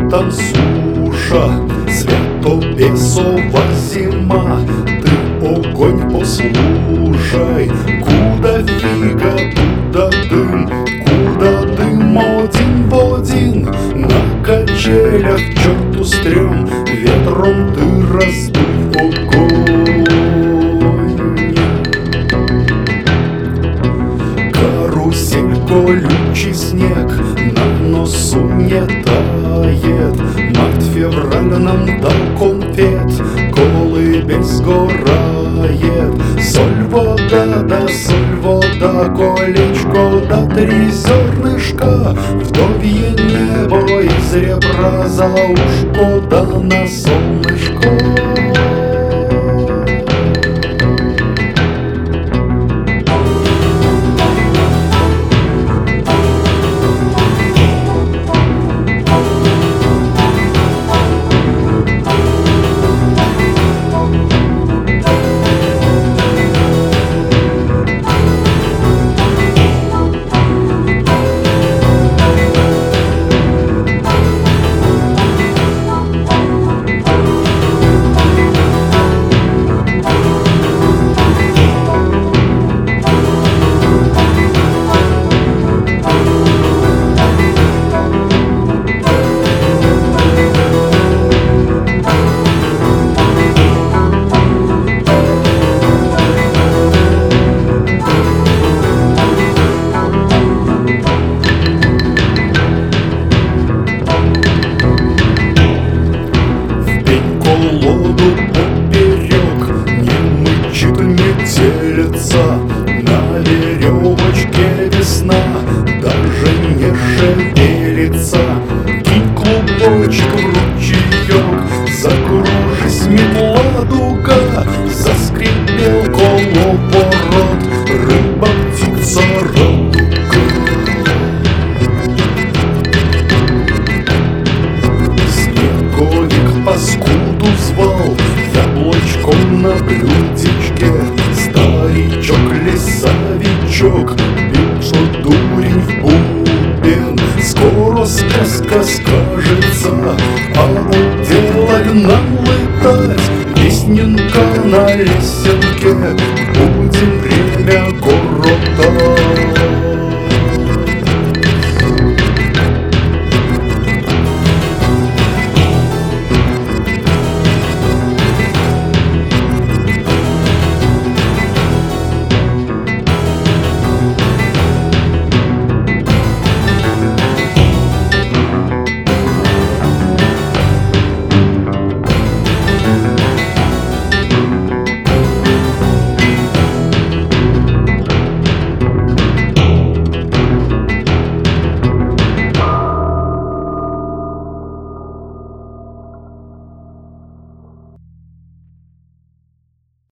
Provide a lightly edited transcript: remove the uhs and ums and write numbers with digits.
летом суша, свято-бесова зима. Ты огонь послушай, куда фига, туда дым, куда дым один в один. На качелях черту стрём, ветром ты раздуй огонь. Карусель, колючий снег на носу не тает. Март-февраль нам дал конфет, колыбель сгорает. Соль, вода, да соль, вода, колечко, да 3 зернышка. Вдовье небо из ребра за ушко, да на солнышко. Колоду поперек не мычит, не телится. На веревочке весна даже не шевелится. Кинь клубочек в ручеек, закружись, метла дуга. Заскрипел коловорот, рыба, птица, радуга. Снеговик паскуду звал яблочком на блюдечке. Старичок лесовичок бил, что дурень в бубен. Скоро сказка скажется, а уделай нам летать. Весненька на лесенке, будем время коротать.